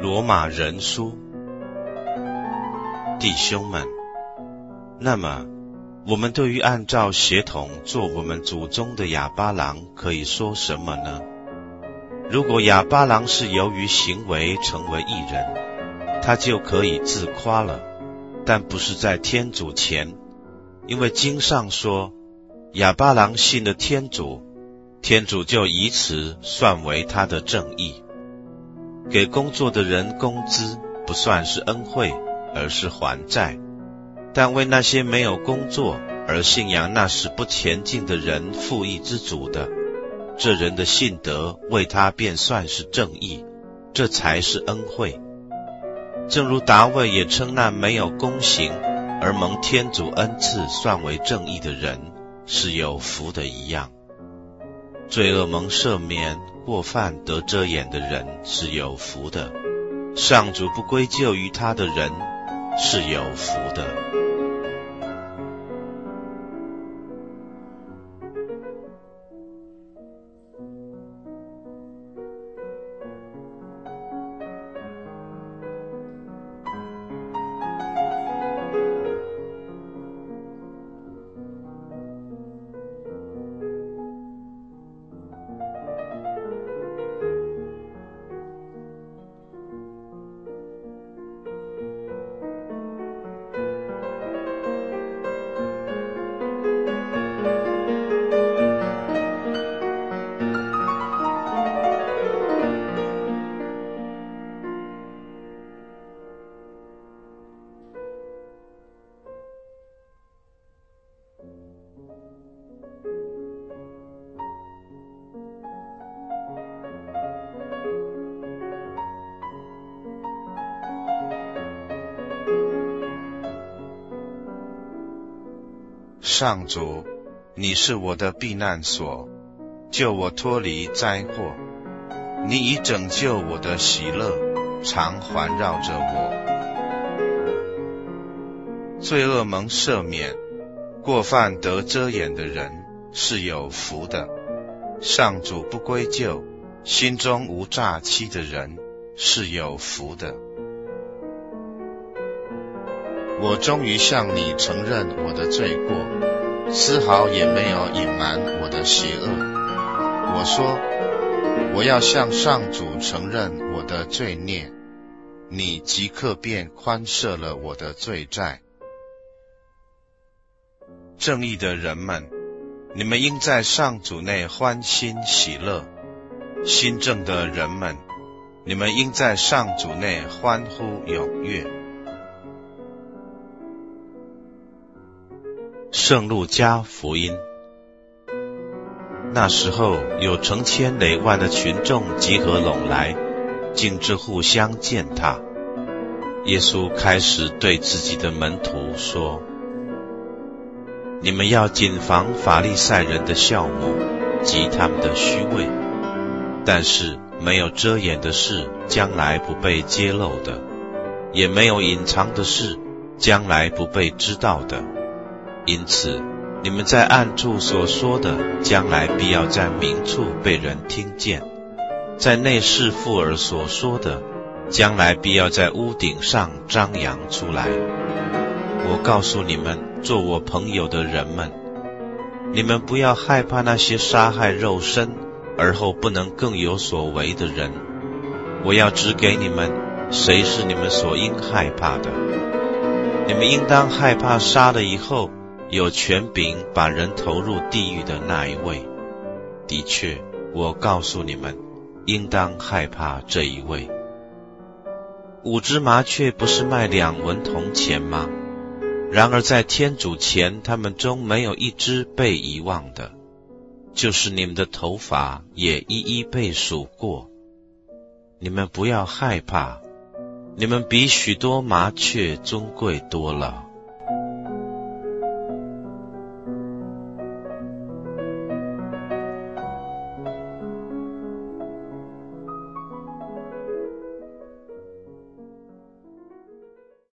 罗马人书。弟兄们，那么我们对于按照血统做我们祖宗的亚巴郎可以说什么呢？如果亚巴郎是由于行为成为义人，他就可以自夸了，但不是在天主前，因为经上说，亚巴郎信了天主，天主就以此算为他的正义。给工作的人工资不算是恩惠，而是还债，但为那些没有工作而信仰那使不前进的人负义之主的，这人的信德为他便算是正义，这才是恩惠。正如达味也称那没有功行而蒙天主恩赐算为正义的人是有福的一样。罪恶蒙赦免，过犯得遮掩的人是有福的，上主不归咎于他的人是有福的。上主，你是我的避难所，救我脱离灾祸。你已拯救我的喜乐，常环绕着我。罪恶蒙赦免，过犯得遮掩的人是有福的。上主不归咎，心中无诈欺的人是有福的。我终于向你承认我的罪过，丝毫也没有隐瞒我的邪恶。我说，我要向上主承认我的罪孽，你即刻便宽赦了我的罪债。正义的人们，你们应在上主内欢欣喜乐；心正的人们，你们应在上主内欢呼踊跃。圣路加福音。那时候有成千累万的群众集合拢来，径直互相践踏。耶稣开始对自己的门徒说，你们要谨防法利赛人的酵母及他们的虚伪，但是没有遮掩的事将来不被揭露的，也没有隐藏的事将来不被知道的。因此你们在暗处所说的，将来必要在明处被人听见；在内室附耳所说的，将来必要在屋顶上张扬出来。我告诉你们，做我朋友的人们，你们不要害怕那些杀害肉身而后不能更有所为的人。我要指给你们，谁是你们所应害怕的。你们应当害怕杀了以后有权柄把人投入地狱的那一位。的确，我告诉你们，应当害怕这一位。5只麻雀不是卖2文铜钱吗？然而在天主前，他们中没有一只被遗忘的，就是你们的头发也一一被数过。你们不要害怕，你们比许多麻雀尊贵多了。